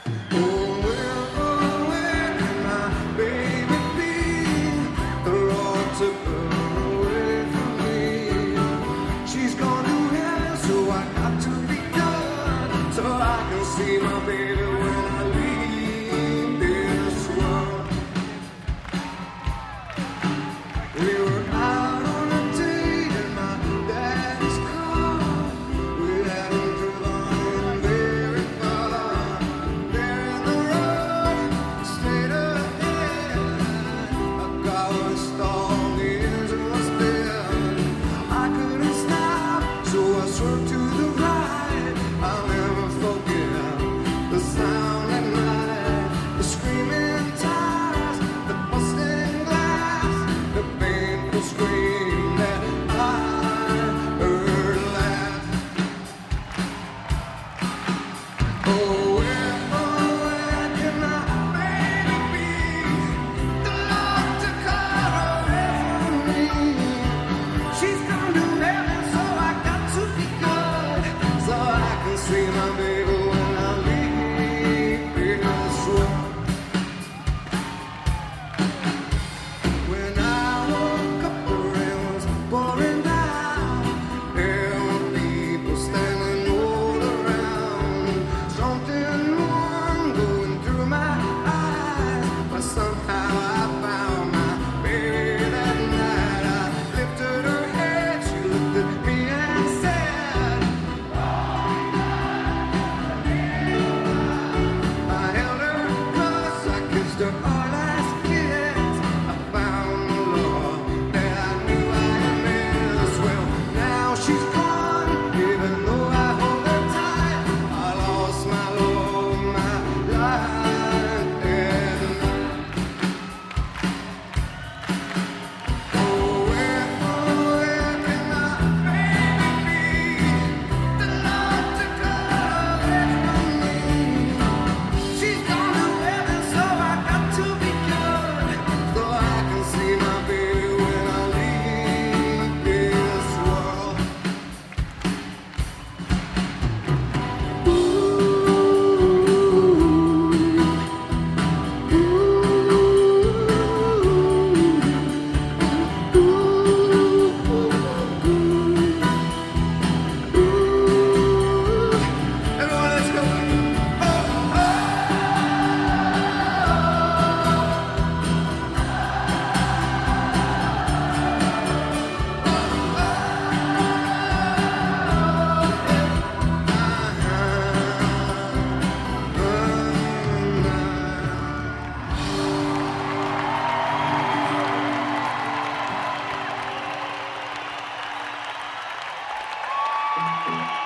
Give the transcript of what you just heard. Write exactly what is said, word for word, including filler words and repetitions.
See my baby when I leave this world. We were out on a date in my daddy's car. We hadn't driven very far. There in the road, straight ahead, a car was stalled into a spin. I couldn't stop, so I swerved to the right. I'll never forget the sound at night, the screaming tires, the busting glass, the painful scream that I heard last. Oh, where, oh, where can my baby be? The Lord took her away from me. She's gone to heaven, so I got to be good, so I can see my baby. Thank you.